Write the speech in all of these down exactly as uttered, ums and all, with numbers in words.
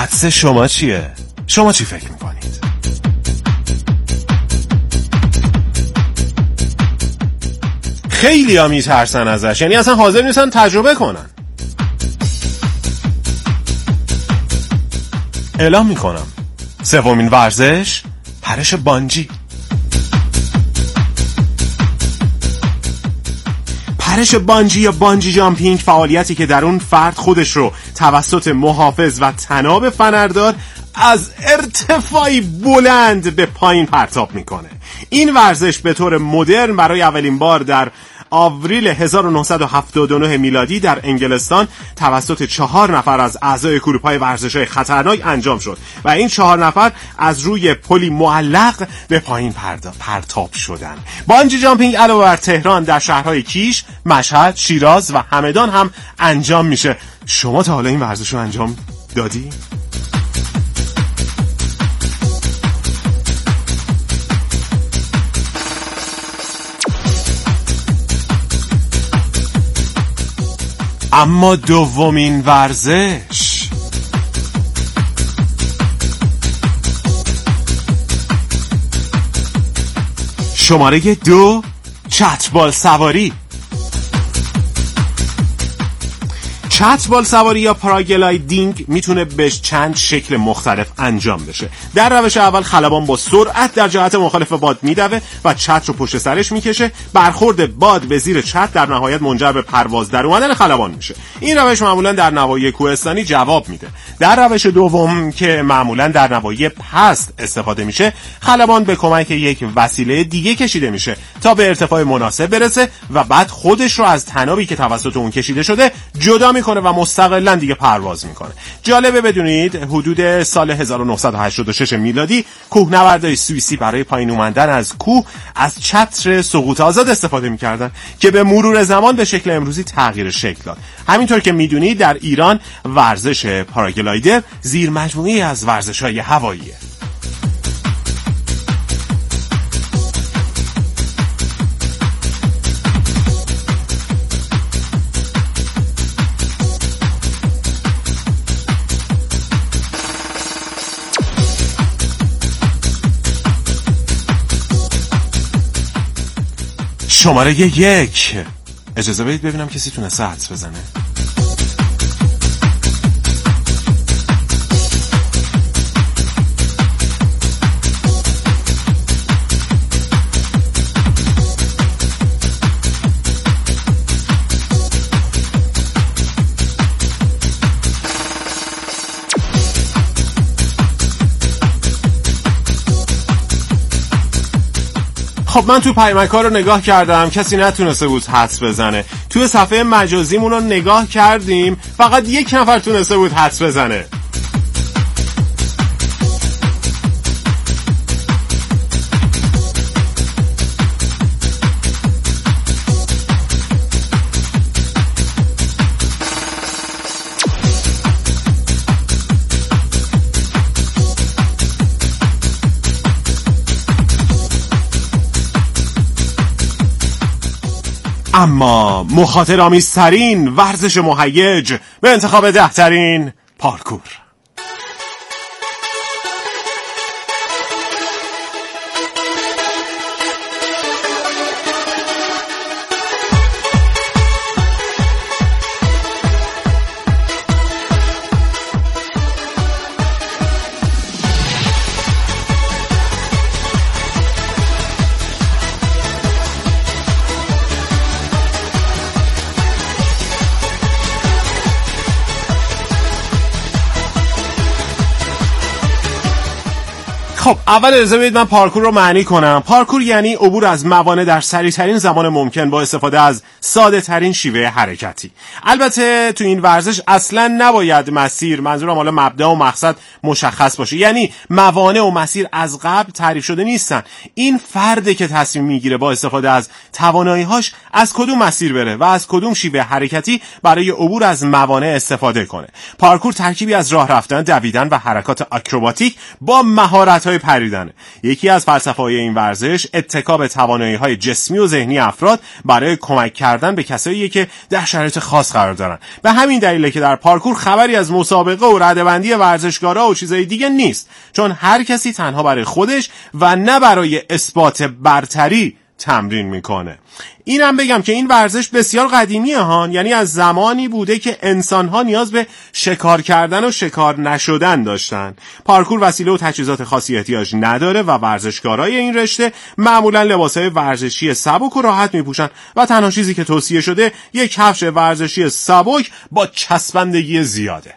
حدس شما چیه؟ شما چی فکر میکنید؟ خیلی ها میترسن ازش، یعنی اصلا حاضر نیستن تجربه کنن. اعلام میکنم سومین ورزش پرش بانجی. پرش بانجی یا بانجی جامپینگ فعالیتی که در اون فرد خودش رو توسط محافظ و طناب فنردار از ارتفاعی بلند به پایین پرتاب میکنه. این ورزش به طور مدرن برای اولین بار در آوریل هزار و نهصد و هفتاد و نه میلادی در انگلستان توسط چهار نفر از اعضای گروه‌های ورزش‌های خطرناک انجام شد و این چهار نفر از روی پلی معلق به پایین پرتاب شدند. بانجی جامپینگ علاوه بر تهران در شهرهای کیش، مشهد، شیراز و همدان هم انجام میشه. شما تا حالا این ورزش رو انجام دادی؟ اما دومین ورزش شماره دو، چتبال سواری. چتبال سواری یا پاراگلایدینگ میتونه به چند شکل مختلف انجام بشه. در روش اول خلبان با سرعت در جهت مخالف باد میدوه و چتر رو پشت سرش میکشه. برخورد باد به زیر چتر در نهایت منجر به پرواز در اومدن خلبان میشه. این روش معمولا در نواحی کوهستانی جواب میده. در روش دوم که معمولا در نواحی پست استفاده میشه، خلبان به کمک یک وسیله دیگه کشیده میشه تا به ارتفاع مناسب برسه و بعد خودش رو از طنابی که توسط اون کشیده شده جدا میکنه و مستقلاً دیگه پرواز میکنه. جالبه بدونید حدود سال هزار و نهصد و هشتاد و شش میلادی کوهنوردای سوئیسی برای پایین اومدن از کوه از چتر سقوط آزاد استفاده میکردن که به مرور زمان به شکل امروزی تغییر شکل داد. همینطور که میدونید در ایران ورزش پاراگلایدر زیر مجموعه‌ای از ورزش‌های هواییه. شماره یک، اجازه بدید ببینم کسی تونسته حدس بزنه. خب من تو پیامک‌ها رو نگاه کردم، کسی نتونسته بود حدس بزنه. توی صفحه مجازیمون رو نگاه کردیم، فقط یک نفر تونسته بود حدس بزنه. اما مخاطرآمیزترین ورزش مهیج به انتخاب دهترین پارکور. خب اول اجازه بدید من پارکور رو معنی کنم. پارکور یعنی عبور از موانع در سریع‌ترین زمان ممکن با استفاده از ساده ترین شیوه حرکتی. البته تو این ورزش اصلا نباید مسیر، منظورم حالا مبدا و مقصد مشخص باشه، یعنی موانع و مسیر از قبل تعریف شده نیستن. این فرده که تصمیم میگیره با استفاده از توانایی‌هاش از کدوم مسیر بره و از کدوم شیوه حرکتی برای عبور از موانع استفاده کنه. پارکور ترکیبی از راه رفتن، دویدن و حرکات آکروباتیک با مهارت‌های برای پریدنه. یکی از فلسفه‌های این ورزش اتکا به توانایی‌های جسمی و ذهنی افراد برای کمک کردن به کسایی که در شرایط خاص قرار دارن. به همین دلیله که در پارکور خبری از مسابقه و رده‌بندی ورزشکارا و چیزای دیگه نیست، چون هر کسی تنها برای خودش و نه برای اثبات برتری تمرین میکنه. اینم بگم که این ورزش بسیار قدیمیه ها، یعنی از زمانی بوده که انسان‌ها نیاز به شکار کردن و شکار نشدن داشتن. پارکور وسیله و تجهیزات خاصی احتیاج نداره و ورزشکارای این رشته معمولا لباسای ورزشی سبک و راحت میپوشن و تنها چیزی که توصیه شده یک کفش ورزشی سبک با چسبندگی زیاده.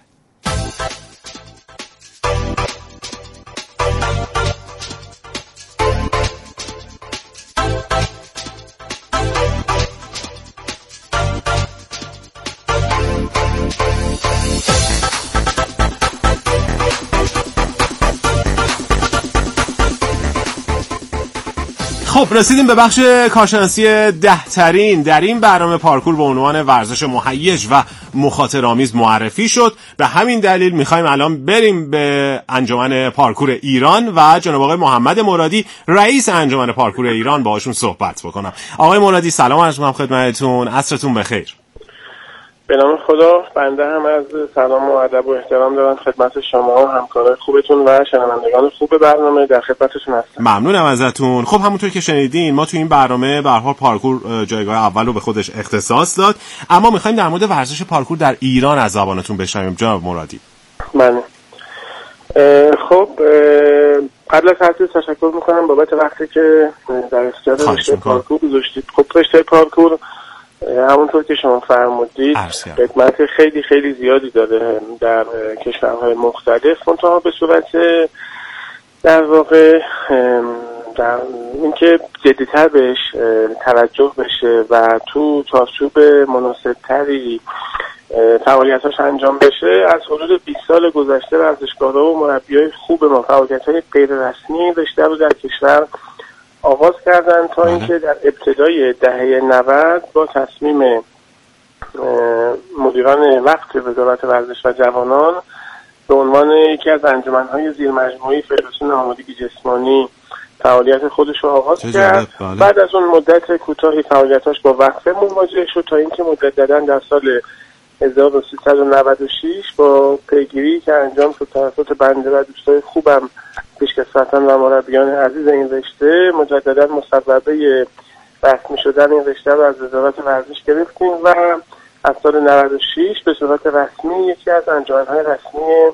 خب رسیدیم به بخش کارشناسی ده ترین. در این برنامه پارکور به عنوان ورزش مهیج و مخاطرآمیز معرفی شد. به همین دلیل میخوایم الان بریم به انجمن پارکور ایران و جناب آقای محمد مرادی رئیس انجمن پارکور ایران باهاشون صحبت بکنم. آقای مرادی سلام عرض می‌کنم خدمتتون، عصرتون بخیر. به نام خدا، بنده هم از سلام و ادب و احترام دارم خدمت شما و همکارای خوبتون و شنوندگان خوب برنامه، در خدمتتون هستم. ممنونم ازتون. خب همونطور که شنیدین ما تو این برنامه به هر حال پارکور جایگاه اول رو به خودش اختصاص داد، اما می‌خوایم در مورد ورزش پارکور در ایران از زبانتون بشنویم جناب مرادی. بله. خب قبل از هر چیز تشکر می‌کنم بابت وقتی که در اختیار رشته پارکور گذاشتید. خب رشته پارکور همونطور که شما فرمودید خدمت خیلی خیلی زیادی داره در کشورهای مختلف، منتها به صورت در واقع در اینکه جدی‌تر بهش توجه بشه و تو چارچوب مناسب‌تری فعالیتاش انجام بشه. از حدود بیست سال گذشته ورزشکارها و مربیای خوب ما فعالیت‌های غیر رسمی رشته رو در کشور آغاز کردن تا اینکه در ابتدای دهه نود با تصمیم مدیران وقت وزارت ورزش و جوانان به عنوان یکی از انجمن‌های زیرمجموعه فدراسیون آمادگی جسمانی فعالیت خودش رو آغاز کرد. بله. بعد از اون مدت کوتاهی فعالیتاش با وقفه مواجه شد تا اینکه مجدداً در سال هزار و سیصد و نود و شش با پیگیری که انجام شد توسط بنده و دوستای خوبم پیشکسوتان و مربیان عزیز این رشته، مجددا مصوبه رسمی شدن این رشته رو از وزارت ورزش گرفتیم و از سال نود و شش به صورت رسمی یکی از انجمن‌های رسمی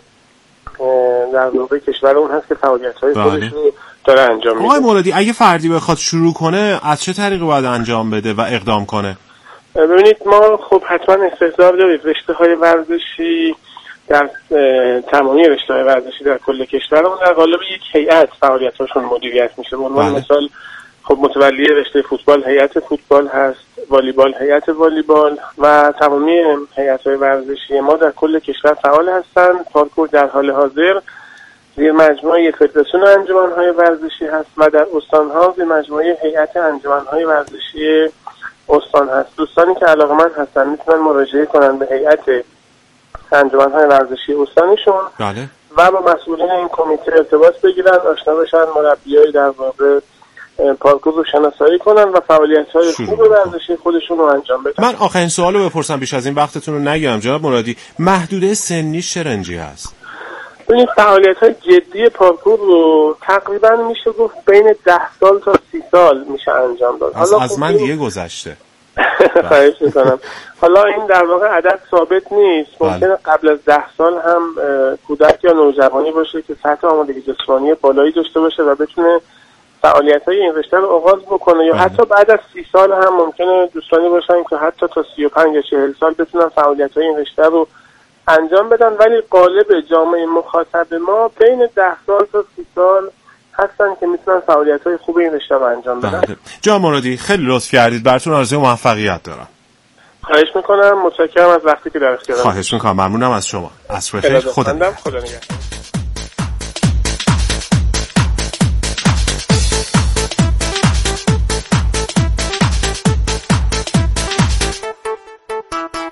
در واقع کشور اون هست که فعالیت‌های خودش رو داره انجام میده. آقای مرادی اگه فردی بخواد شروع کنه از چه طریقی باید انجام بده و اقدام کنه؟ ببینید ما خب حتما استحضار دارید رشته‌های ورزشی در تمامی رشته‌های ورزشی در کل کشور اون در قالب یک هیئت فعالیتاشون مدیریت میشه. به عنوان مثال خب متولی رشته فوتبال هیئت فوتبال هست، والیبال هیئت والیبال و تمامی هیئت‌های ورزشی ما در کل کشور فعال هستند. پارکور در حال حاضر زیر مجموعه فدراسیون انجمن‌های ورزشی هست و در استان‌ها زیر مجموعه هیئت انجمن‌های ورزشی استان هست. دوستانی که علاقه‌مند هستن میتونن مراجعه کنن به هیئت انجمن‌های ورزشی استانشون. بله. و با مسئولین این کمیته ارتباط بگیرن، آشنا بشن، مربیای در واقع پارکور رو شناسایی کنن و فعالیت‌های خوب ورزشی خودشون رو انجام بدن. من آخرین سوالو بپرسم بیش از این وقتتون رو نگیرم جناب مرادی، محدوده سنی چه رنجی هست؟ این فعالیت‌های جدی پارکور رو تقریبا میشه گفت بین ده سال تا سی سال میشه انجام داد. حالا از من دیگه گذشته. خواهش میکنم. حالا این در واقع عدد ثابت نیست، ممکنه قبل از ده سال هم کودک یا نوجوانی باشه که سطح آمادگی جسمانی بالایی داشته باشه و بتونه فعالیت‌های این رشته رو آغاز بکنه، یا حتی بعد از سی سال هم ممکنه دوستانی باشن که حتی تا سی و پنج یا چهل سال بتونن فعالیت‌های این رشته رو انجام بدن، ولی قالب جامعه مخاطب ما بین ده سال تا سی سال هستن که میتونن فعالیت‌های خوب این رشته رو انجام بدن. جناب مرادی خیلی لطف کردید، براتون آرزوی موفقیت دارم. خواهش میکنم، متشکرم از وقتی که در اختیارم. خواهش میکنم، ممنونم از شما. عصر بخیر. خدا نگهدار. خدا نگهدار.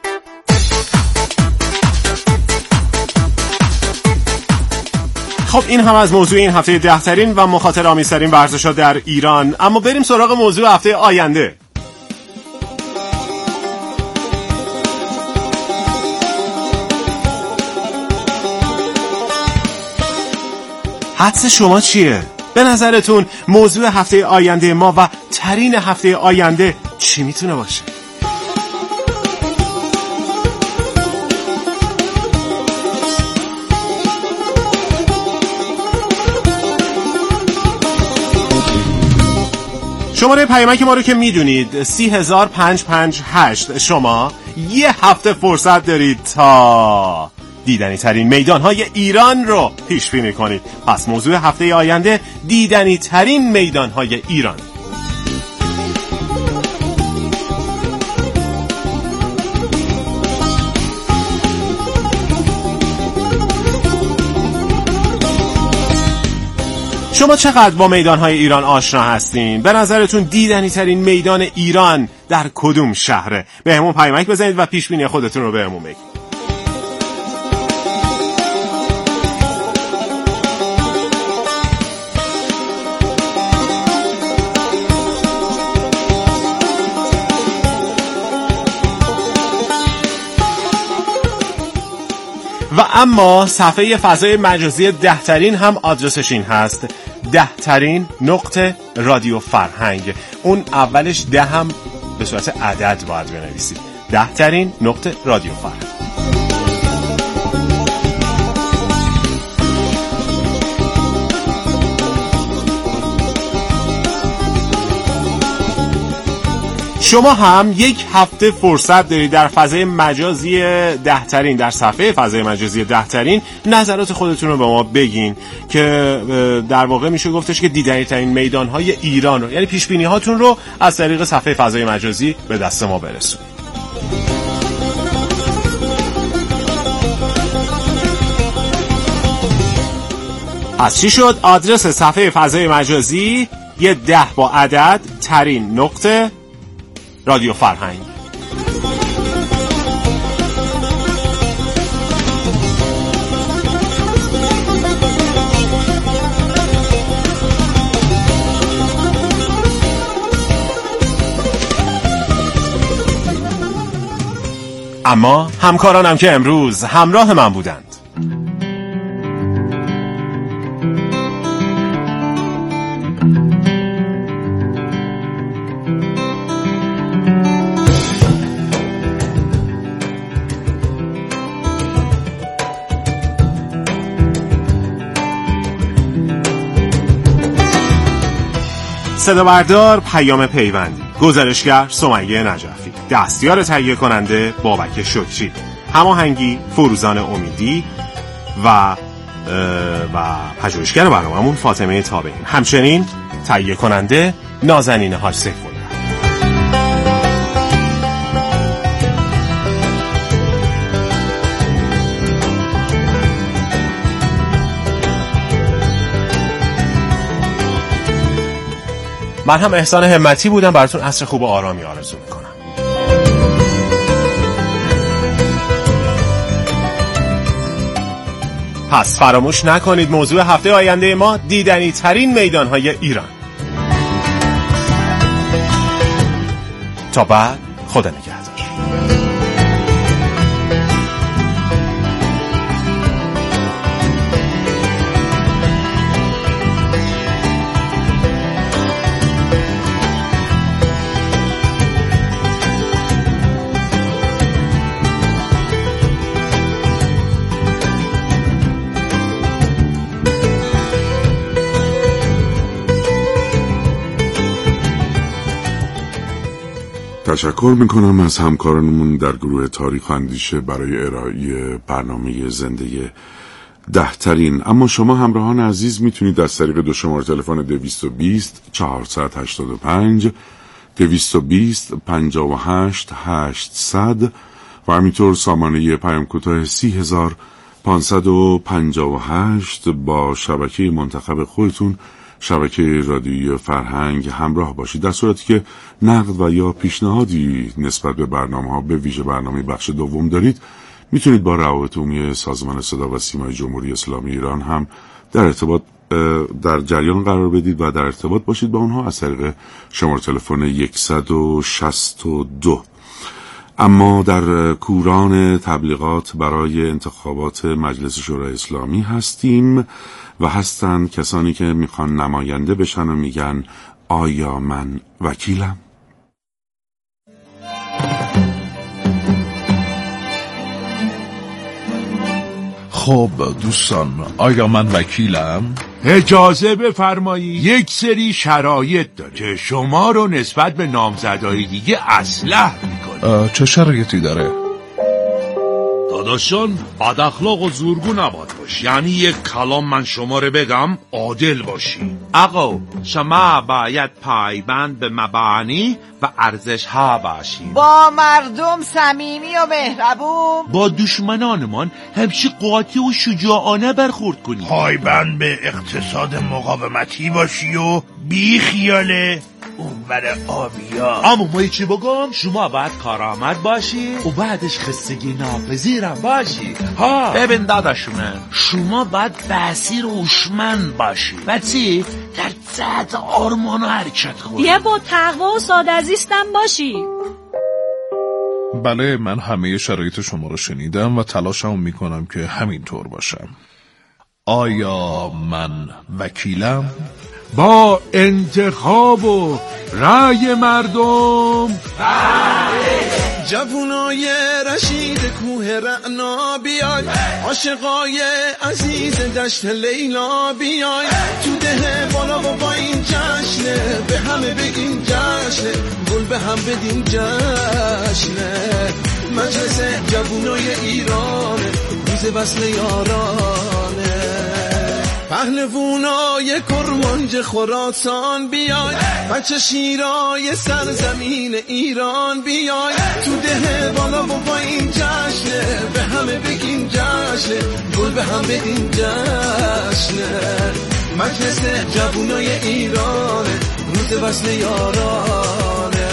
خب این هم از موضوع این هفته دهترین و مخاطر آمیزترین ورزش‌ها در ایران. اما بریم سراغ موضوع هفته آینده. حدس شما چیه؟ به نظرتون موضوع هفته آینده ما و ترین هفته آینده چی میتونه باشه؟ شماره پیامک ما رو که میدونید سی هزار پنج پنج هشت. شما یه هفته فرصت دارید تا دیدنی ترین میدان های ایران رو پیش بینی کنید. پس موضوع هفته آینده دیدنی ترین میدان های ایران. شما چقدر با میدان‌های ایران آشنا هستین؟ به نظرتون دیدنی ترین میدان ایران در کدوم شهره؟ به همون پیامک بزنید و پیش بینی خودتون رو به همون بگید. و اما صفحه فضای مجازی دهترین هم آدرسش این هست: دهترین نقطه رادیو فرهنگ. اون اولش ده هم به صورت عدد باید بنویسید. دهترین نقطه رادیو فرهنگ. شما هم یک هفته فرصت دارید در فضای مجازی دهترین، در صفحه فضای مجازی دهترین نظرات خودتون رو به ما بگین که در واقع میشه گفتش که دیدنی ترین میدان‌های ایران رو، یعنی پیش بینی هاتون رو از طریق صفحه فضای مجازی به دست ما برسونید. پس چی شد؟ آدرس صفحه فضای مجازی یه ده با عدد ترین نقطه رادیو فرهنگ. اما همکارانم که امروز همراه من بودند: صدا بردار پیام پیوندی، گزارشگر سمیه نجفی، دستیار تهیه کننده بابک شکری، هماهنگی فروزان امیدی و و پژوهشگر برنامه‌مون فاطمه تابعین، همچنین تهیه کننده نازنین حاج سیف‌الله. من هم احسان همتی بودم، براتون عصر خوب و آرامی آرزو میکنم. پس فراموش نکنید موضوع هفته آینده ما دیدنی ترین میدانهای ایران. تا بعد، خدا نگهدار. تشکر میکنم از همکارانمون در گروه تاریخ و اندیشه برای ارائه برنامه زنده دهترین. اما شما همراهان عزیز میتونید از طریق دو شماره تلفن دویست و بیست چهارصد و هشتاد و پنج دویست و بیست پنجاه و هشت هشتصد و همینطور سامانه پیام کوتاه سی هزار پانصد و پنجاه و هشت با شبکه منتخب خودتون، شبکه رادیویی فرهنگ، همراه باشید. در صورتی که نقد و یا پیشنهادی نسبت به برنامه‌ها، به ویژه برنامه بخش دوم دارید، میتونید با روابط عمومی سازمان صدا و سیمای جمهوری اسلامی ایران هم در ارتباط در جریان قرار بدید و در ارتباط باشید با اونها از طریق شماره تلفن صد و شصت و دو. اما در کوران تبلیغات برای انتخابات مجلس شورای اسلامی هستیم و هستن کسانی که میخوان نماینده بشن و میگن آیا من وکیلم؟ خب دوستان، آیا من وکیلم؟ اجازه بفرمایید. یک سری شرایط داره که شما رو نسبت به نامزدهای دیگه اصلح میکنه. چه شرایطی داره؟ داداشان بد اخلاق و زورگو نباید باشی. یعنی یک کلام من شما رو بگم عادل باشی. آقا شما باید پایبند به مبانی و ارزش ها باشید، با مردم صمیمی و مهربون، با دشمنانمان همچی قاطع و شجاعانه برخورد کنی، پایبند به اقتصاد مقاومتی باشی و بی خیاله اونور آبیا. اما ما چی بگم؟ شما باید کارآمد باشی و بعدش خستگی ناپذیرم باشی. ها ببین داداش من، شما باید بصیر و هوشمند باشی و چی؟ در سطح آرمان و حرکت کنی. یه با تقوا و ساده زیستم باشی. بله، من همه شرایط شما رو شنیدم و تلاشم میکنم که همینطور باشم. آیا من وکیلم؟ با انتخاب و رأی مردم. جوونای رشید کوه رعنا بیای، عاشقای عزیز دشت لیلا بیای، تو ده بالا و با این جشنه، به همه بگین جشنه، گل به هم بدین جشنه. مجلس جوونای ایرانه، روز وصل یارانه. پهلوونای کرمانج خراسان بیای، بچه شیرای سرزمین ایران بیای، تو ده بالا و با این جشنه، به همه بگین جشنه، گل به هم بدین جشنه. مجلس جوونای ایرانه، روز وصل یارانه.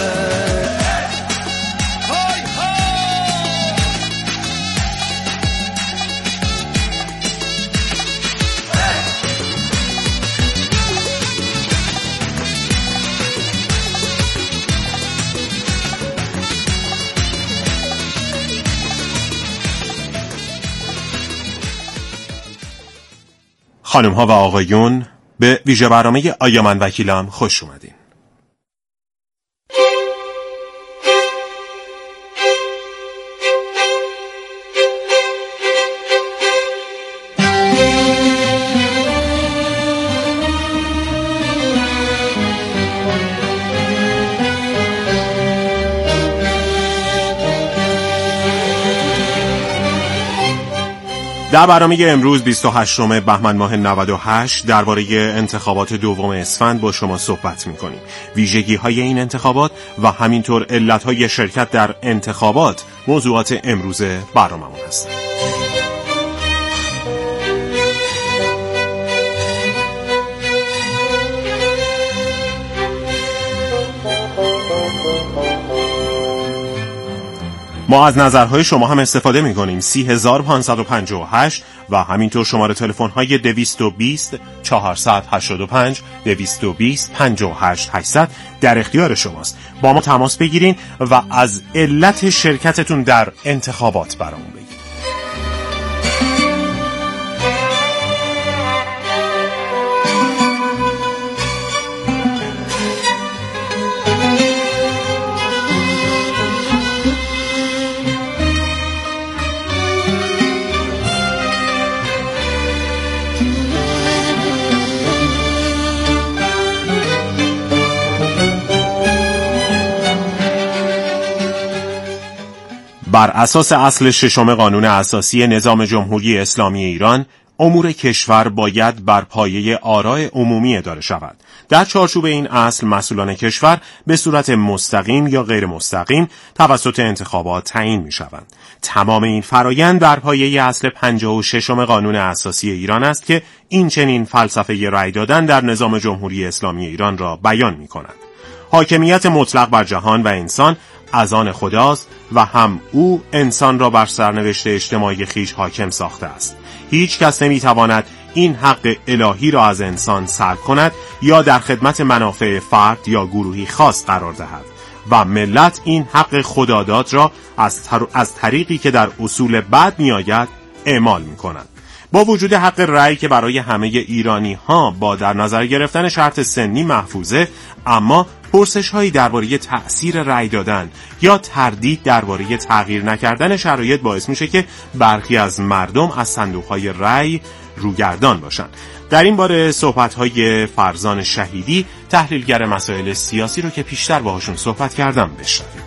خانم ها و آقایون، به ویژه برنامه آیا من وکیلم خوش اومدین. در برنامه امروز بیست و هشتم بهمن ماه نود و هشت درباره انتخابات دوم اسفند با شما صحبت می‌کنیم. ویژگی‌های این انتخابات و همینطور علت‌های شرکت در انتخابات موضوعات امروز برنامه‌مون هست. ما از نظرهای شما هم استفاده می‌کنیم. سی هزار و پانصد و پنجاه و هشت و همینطور شماره تلفن‌های دویست و بیست چهارصد و هشتاد و پنج دویست و بیست پنجاه و هشت هشتصد در اختیار شماست. با ما تماس بگیرین و از علت شرکتتون در انتخابات برامون بگید. بر اساس اصل ششم قانون اساسی نظام جمهوری اسلامی ایران، امور کشور باید بر پایه آراء عمومی اداره شود. در چارچوب این اصل مسئولان کشور به صورت مستقیم یا غیر مستقیم توسط انتخابات تعیین می شوند. تمام این فرایند بر پایه اصل پنجاه و ششم قانون اساسی ایران است که این چنین فلسفه رأی دادن در نظام جمهوری اسلامی ایران را بیان می کند. حاکمیت مطلق بر جهان و انسان از آن خداست و هم او انسان را بر سرنوشت اجتماعی خویش حاکم ساخته است. هیچ کس نمیتواند این حق الهی را از انسان سلب کند یا در خدمت منافع فرد یا گروهی خاص قرار دهد و ملت این حق خداداد را از, تر... از طریقی که در اصول بعد می آید اعمال می کند. با وجود حق رأی که برای همه ایرانی ها با در نظر گرفتن شرط سنی محفوظه، اما پرسش هایی درباره تأثیر رأی دادن یا تردید درباره تغییر نکردن شرایط باعث میشه که برخی از مردم از صندوق های رأی روگردان باشن. در این باره صحبت های فرزان شهیدی، تحلیلگر مسائل سیاسی رو که پیشتر باهاشون صحبت کردم بشنویم.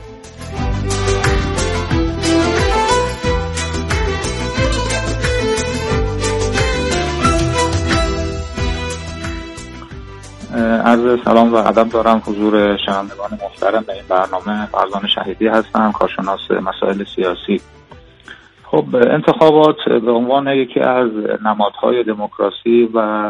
عرض سلام و ادب دارم حضور شنوندگان محترم به این برنامه. فرزان شهیدی هستم، کارشناس مسائل سیاسی. خب انتخابات به عنوان یکی از نمادهای دموکراسی و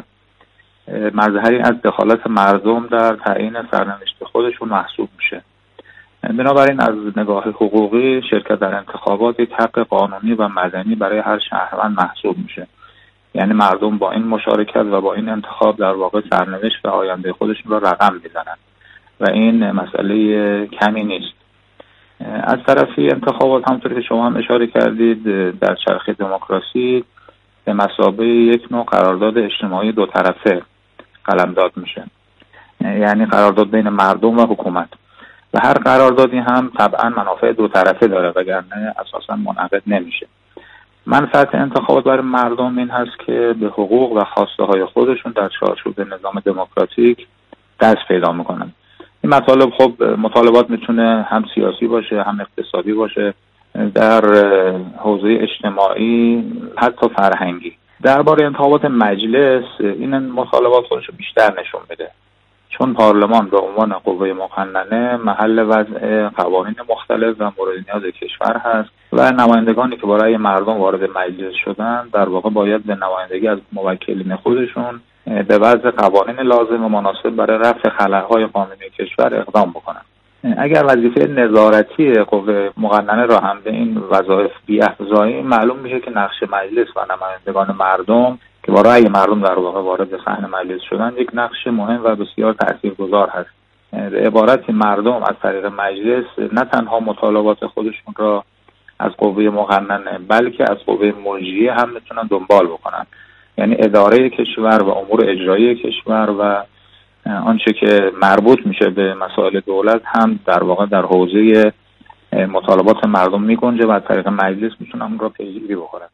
مظهری از دخالت مردم در تعیین سرنوشت خودشون محسوب میشه. بنابراین از نگاه حقوقی شرکت در انتخابات یک حق قانونی و مدنی برای هر شهروند محسوب میشه. یعنی مردم با این مشارکت و با این انتخاب در واقع سرنوشت و آینده خودشون را رقم میزنن و این مسئله کمی نیست. از طرفی انتخابات همونطور که شما هم اشاره کردید در چرخه دموکراسی به مثابه یک نوع قرارداد اجتماعی دو طرفه قلمداد میشه، یعنی قرارداد بین مردم و حکومت، و هر قراردادی هم طبعا منافع دو طرفه داره وگرنه اساسا منعقد نمیشه. منفعت انتخابات برای مردم این هست که به حقوق و خواسته های خودشون در چارچوب نظام دموکراتیک دست پیدا میکنن. این مطالب خب مطالبات میتونه هم سیاسی باشه، هم اقتصادی باشه، در حوزه اجتماعی، حتی فرهنگی. درباره انتخابات مجلس این مطالبات خودشو بیشتر نشون میده، چون پارلمان به عنوان قوه مقننه محل وضع قوانین مختلف و مورد نیاز کشور هست و نمایندگانی که برای مردم وارد مجلس شدن در واقع باید به نمایندگی از موکلین خودشون به وضع قوانین لازم و مناسب برای رفع خلأهای قانونی کشور اقدام بکنن. اگر وظیفه نظارتی قوه مقننه را هم به این وظایف بی‌افزاییم، معلوم میشه که نقش مجلس و نمایندگان مردم که با رأی مردم در واقع وارد صحن مجلس شدن یک نقش مهم و بسیار تاثیرگذار هست. به عبارتی مردم از طریق مجلس نه تنها مطالبات خودشون را از قوه مقننه بلکه از قوه مجریه هم میتونن دنبال بکنن، یعنی اداره کشور و امور اجرایی کشور و آنچه که مربوط میشه به مسائل دولت هم در واقع در حوزه مطالبات مردم میگنجه و از طریق مجلس میتونن اون را پیگیری بکنن.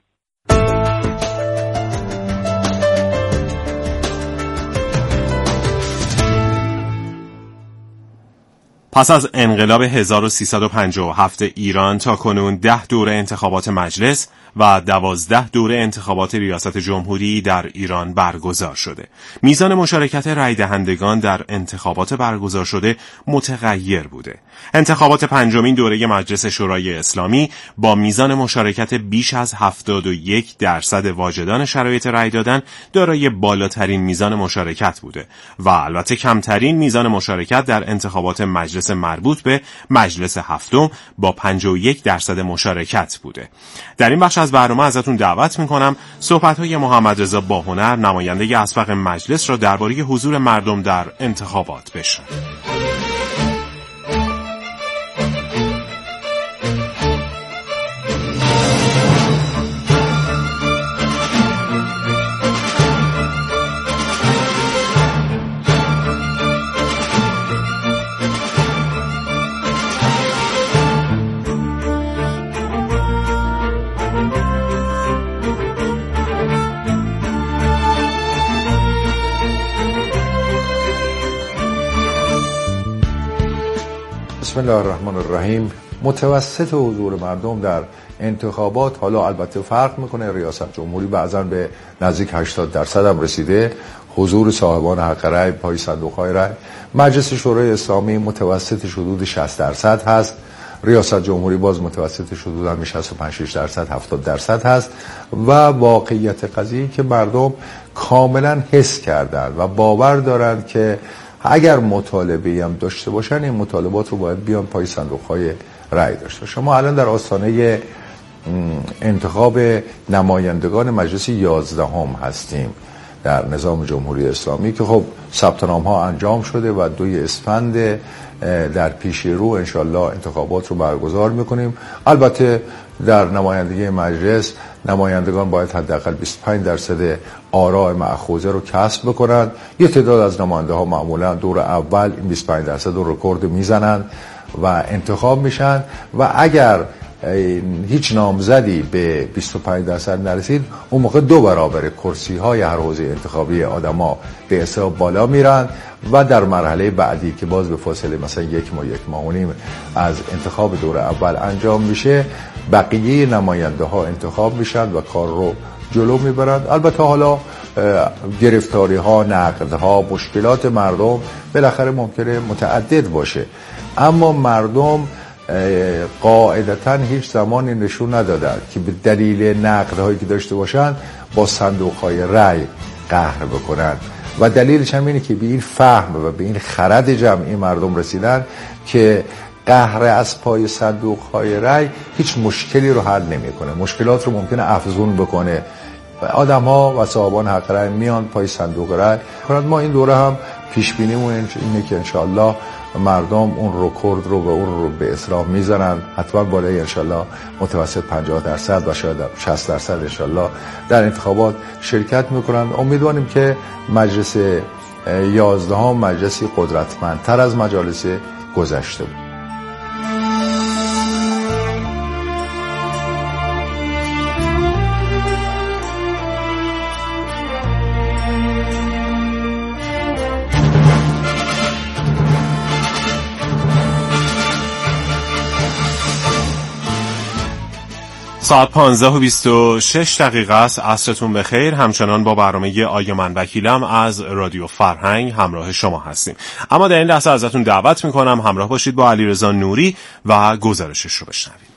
پس از انقلاب هزار و سیصد و پنجاه و هفت ایران تا کنون ده دوره انتخابات مجلس و دوازده دوره انتخابات ریاست جمهوری در ایران برگزار شده. میزان مشارکت رای دهندگان در انتخابات برگزار شده متغیر بوده. انتخابات پنجمین دوره مجلس شورای اسلامی با میزان مشارکت بیش از هفتاد و یک درصد واجدان شرایط رای دادن دارای بالاترین میزان مشارکت بوده و البته کمترین میزان مشارکت در انتخابات مجلس مربوط به مجلس هفتم با پنجاه و یک درصد مشارکت بوده. در این بخش از برنامه ازتون دعوت میکنم صحبت‌های محمد رضا باهنر نماینده اسبق مجلس را درباره حضور مردم در انتخابات بشنوید. بسم الله الرحمن الرحیم. متوسط حضور مردم در انتخابات حالا البته فرق میکنه، ریاست جمهوری بعضا به نزدیک هشتاد درصد هم رسیده حضور صاحبان حق رأی پای صندوق‌های رأی. مجلس شورای اسلامی متوسط حدود شصت درصد هست، ریاست جمهوری باز متوسط حدود هم شصت و پنج درصد هفتاد درصد هست و واقعیت قضیه که مردم کاملا حس کردن و باور دارن که اگر مطالبه هم داشته باشن این مطالبات رو باید بیان پای صندوق‌های رأی داشته. شما الان در آستانه انتخاب نمایندگان مجلس یازدهم هستیم در نظام جمهوری اسلامی که خب ثبت نام ها انجام شده و دوی اسفند در پیش رو انشالله انتخابات رو برگزار میکنیم. البته در نمایندگی مجلس نمایندگان باید حداقل بیست و پنج درصد آراء مأخوذه رو کسب بکنند. یه تعداد از نماینده ها معمولا دور اول این بیست و پنج درصد رو رکورد میزنند و انتخاب میشن و اگر هیچ نامزدی به بیست و پنج درصد نرسید اون موقع دو برابر کرسی های هر حوزه انتخابی آدما به حساب بالا میرن و در مرحله بعدی که باز به فاصله مثلا یک ماه یک ماه و نیم از انتخاب دور اول انجام میشه بقیه نماینده ها انتخاب میشن و کار رو جلو میبرند. البته حالا گرفتاری ها، نقد ها، مشکلات مردم بالاخره ممکنه متعدد باشه، اما مردم قاعدتا هیچ زمانی نشون ندادند که به دلیل نقدهایی که داشته باشند با صندوقهای رأی قهر بکنند و دلیلش هم اینه که به این فهم و به این خرد جمعی مردم رسیدن که قهر از پای صندوقهای رأی هیچ مشکلی رو حل نمیکنه، مشکلات رو ممکنه افزون بکنه. آدم ها و صاحبان حق رأی میان پای صندوق رأی کنند. ما این دوره هم پیش بینیمون اینه که انشالله مردم اون رکورد رو و اون رو به اسراف میزنن، حتما بالای انشالله متوسط پنجاه درصد و شاید شصت درصد انشالله در انتخابات شرکت میکنن. امیدواریم که مجلس یازدهم مجلسی قدرتمندتر از مجالس گذشته بود. ساعت پانزده و بیست و شش دقیقه است. عصرتون بخیر. همچنان با برنامه آیا من وکیلم از رادیو فرهنگ همراه شما هستیم، اما در این لحظه ازتون دعوت میکنم همراه باشید با علیرضا نوری و گزارشش رو بشنوید.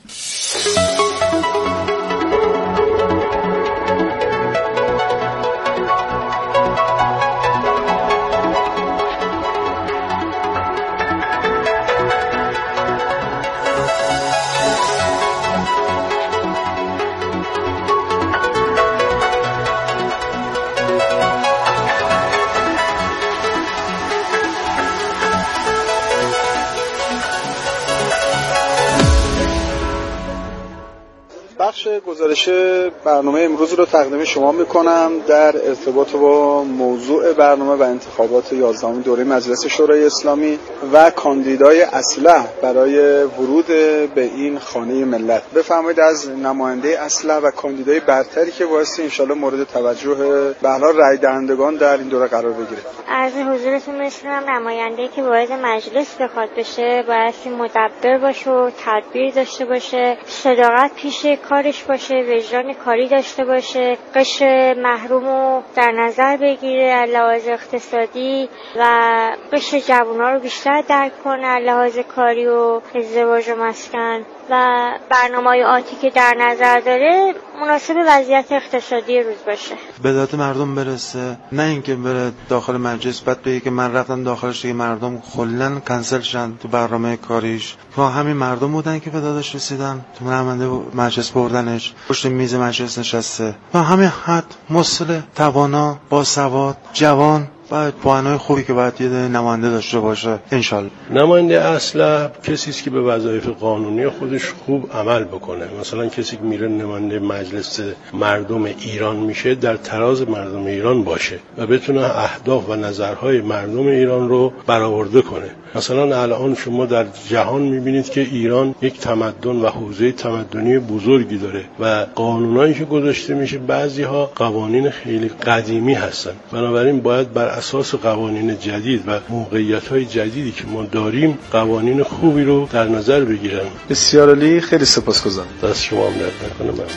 گزارش برنامه امروز رو تقدیم شما میکنم در ارتباط با موضوع برنامه و انتخابات یازدهمین دوره مجلس شورای اسلامی و کاندیدای اسلح برای ورود به این خانه ملت. بفرمایید از نماینده اسلح و کاندیدای برتری که واسه انشالله مورد توجه به هر حال رای دهندگان در این دوره قرار بگیره. از حضورتون می‌شنم نماینده که وارد مجلس بخواد بشه باید مدبر باشه و تدبیر داشته باشه، صداقت پیش کارش باشه، وجدان کاری داشته باشه، قشر محرومو در نظر بگیره، لحاظ اقتصادی و قشر جوونا رو بیشتر درک کنه، لحاظ کاری و ازدواج و مسکن و برنامه‌های آتی که در نظر داره مناسب وضعیت اقتصادی روز باشه. به داد مردم برسه، نه اینکه بره داخل مجلس بعد بگه که من رفتم داخلش دیگه مردم کلاً کنسل شدن تو برنامه کاریش. تو همین مردم بودن که به دادش رسیدن، تو نماینده مجلس بردنش، پشت میز مجلس نشسته. تو همین حد مسئله، توانا، باسواد، جوان باید پوانای خوبی که باید یه نماینده داشته باشه انشالله. نماینده اصلا کسی است که به وظایف قانونی خودش خوب عمل بکنه. مثلا کسی که میره نماینده مجلس مردم ایران میشه در تراز مردم ایران باشه و بتونه اهداف و نظرهای مردم ایران رو برآورده کنه. مثلا الان شما در جهان میبینید که ایران یک تمدن و حوزه تمدنی بزرگی داره و قانونایی که گذاشته میشه بعضی ها قوانین خیلی قدیمی هستن. بنابراین باید بر اساس قوانین جدید و موقعیت‌های جدیدی که ما داریم قوانین خوبی رو در نظر بگیرن. بسیار عالی، خیلی سپاسگزارم. دست شما هم درد نکنه. ممنون.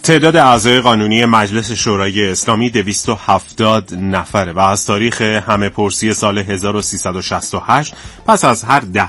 تعداد اعضای قانونی مجلس شورای اسلامی دویست و هفتاد نفره و از تاریخ همه پرسی سال هزار و سیصد و شصت و هشت پس از هر ده